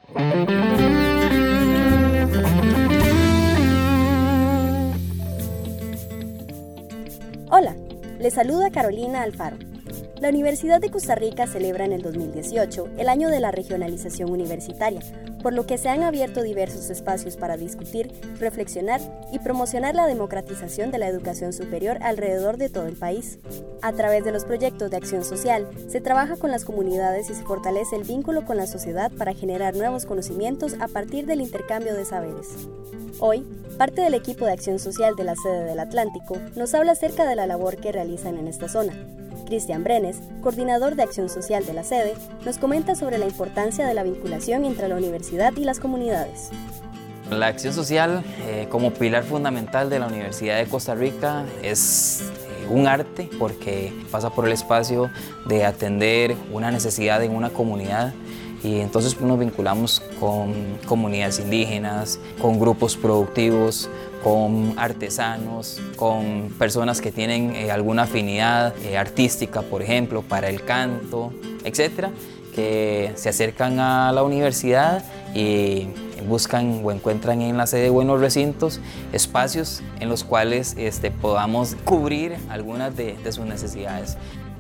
Hola, les saluda Carolina Alfaro. La Universidad de Costa Rica celebra en el 2018 el año de la regionalización universitaria, por lo que se han abierto diversos espacios para discutir, reflexionar y promocionar la democratización de la educación superior alrededor de todo el país. A través de los proyectos de acción social, se trabaja con las comunidades y se fortalece el vínculo con la sociedad para generar nuevos conocimientos a partir del intercambio de saberes. Hoy, parte del equipo de acción social de la sede del Atlántico nos habla acerca de la labor que realizan en esta zona. Cristian Brenes, coordinador de acción social de la sede, nos comenta sobre la importancia de la vinculación entre la universidad y las comunidades. La acción social como pilar fundamental de la Universidad de Costa Rica es un arte porque pasa por el espacio de atender una necesidad en una comunidad y entonces nos vinculamos con comunidades indígenas, con grupos productivos, con artesanos, con personas que tienen alguna afinidad artística, por ejemplo, para el canto, etcétera, que se acercan a la universidad y buscan o encuentran en la sede o en los recintos espacios en los cuales podamos cubrir algunas de sus necesidades.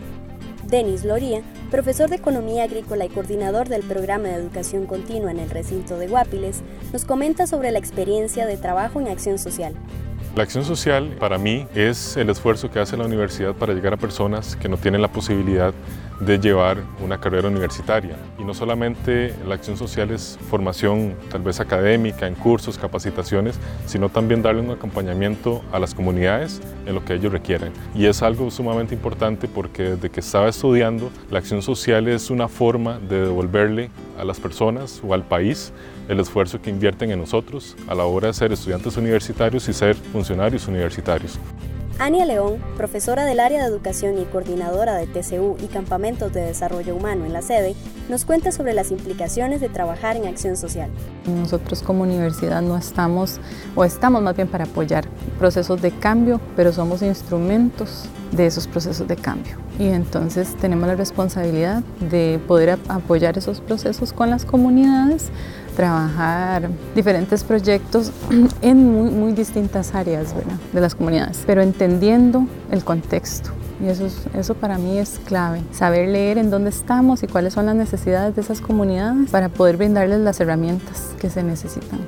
Denis Loría, profesor de Economía Agrícola y coordinador del Programa de Educación Continua en el recinto de Guapiles, nos comenta sobre la experiencia de trabajo en acción social. La acción social para mí es el esfuerzo que hace la universidad para llegar a personas que no tienen la posibilidad de llevar una carrera universitaria. Y no solamente la acción social es formación tal vez académica, en cursos, capacitaciones, sino también darle un acompañamiento a las comunidades en lo que ellos requieren. Y es algo sumamente importante porque desde que estaba estudiando, la acción social es una forma de devolverle a las personas o al país el esfuerzo que invierten en nosotros a la hora de ser estudiantes universitarios y ser funcionarios universitarios. Ania León, profesora del área de educación y coordinadora de TCU y campamentos de desarrollo humano en la sede, nos cuenta sobre las implicaciones de trabajar en acción social. Nosotros como universidad no estamos, o estamos más bien para apoyar procesos de cambio, pero somos instrumentos de esos procesos de cambio. Y entonces tenemos la responsabilidad de poder apoyar esos procesos con las comunidades, trabajar diferentes proyectos en muy distintas áreas, ¿verdad?, de las comunidades, pero entendiendo el contexto. Y eso para mí es clave, saber leer en dónde estamos y cuáles son las necesidades de esas comunidades para poder brindarles las herramientas que se necesitan.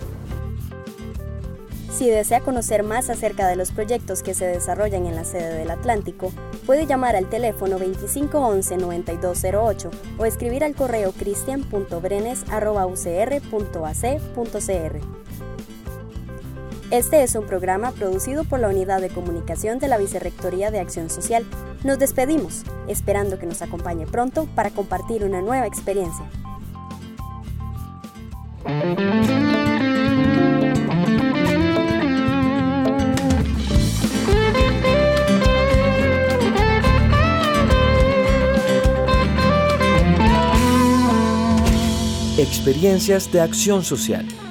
Si desea conocer más acerca de los proyectos que se desarrollan en la sede del Atlántico, puede llamar al teléfono 2511-9208 o escribir al correo cristian.brenes@ucr.ac.cr. Este es un programa producido por la Unidad de Comunicación de la Vicerrectoría de Acción Social. Nos despedimos, esperando que nos acompañe pronto para compartir una nueva experiencia. Experiencias de acción social.